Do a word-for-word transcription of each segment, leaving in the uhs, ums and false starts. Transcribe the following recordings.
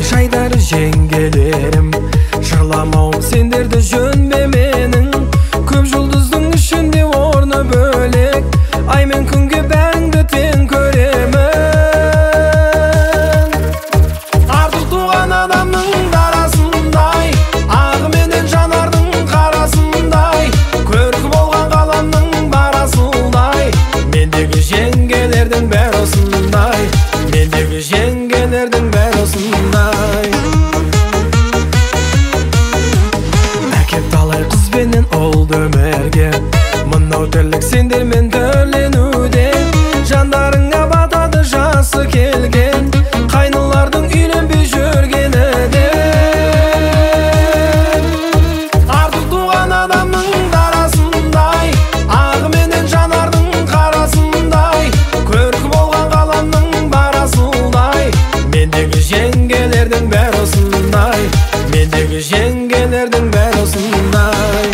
жайдары жеңгелерім, жырламауым сендерді жөнбе менің. Көп жұлдыздың ішінде орны бөлек, ай мен күнге бәріңді тең көремін. Артық туған адамның дарасындай, ағы менен жанардың қарасындай, көркі болған ғаламның барасындай, мендегі жеңгелердің бәрі осындай, мендегі жеңгелердің бәрі осындай. Әкеп талай қызбенен олды өмірге, мынау тірлік сендермен төленуде. Жандарыңа батады жасы келген, қайнылардың үйленбей жүргені де. Артық туған адамның дарасындай, ағы менен жанардың қарасындай, көркі болған ғаламның барасындай, мендегі жеңгелердің бәрі осындай, мендегі жеңгелердің бәрі осындай.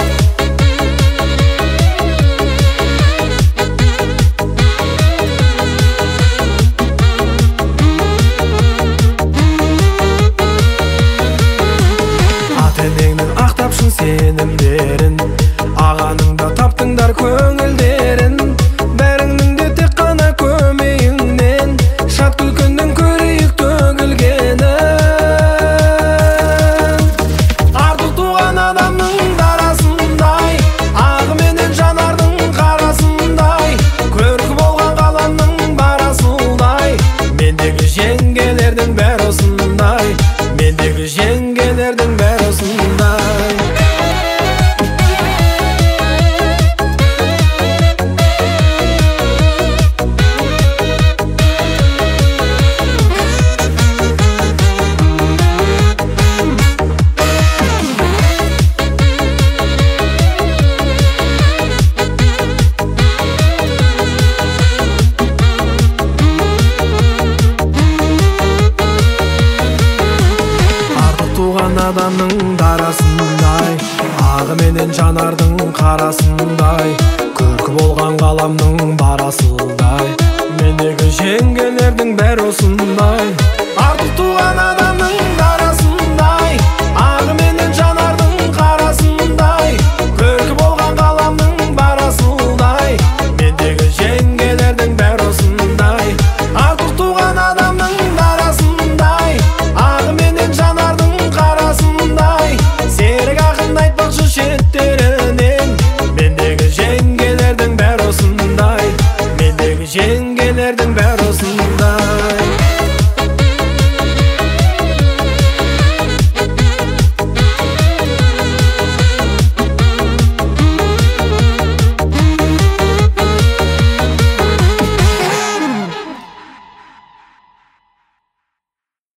Ата-енеңнің ақтапшын сенімдерін, ағаныңда таптыңдар көңілдерін. Бәріңнің де тек қана көмейіңнен, шат күлкіңнің көрейік төгілгенін. Артық туған адамның дарасындай, ағы менен жанардың қарасындай, көркі болған ғаламның барасындай, мендегі жеңгелердің бәрі осындай, мендегі жеңгелердің бәрі осындай. Туған адамның дарасындай, ағы менен жанардың қарасындай, көркі болған ғаламның барасындай, мендегі жеңгелердің бәрі осындай. Артық туған адам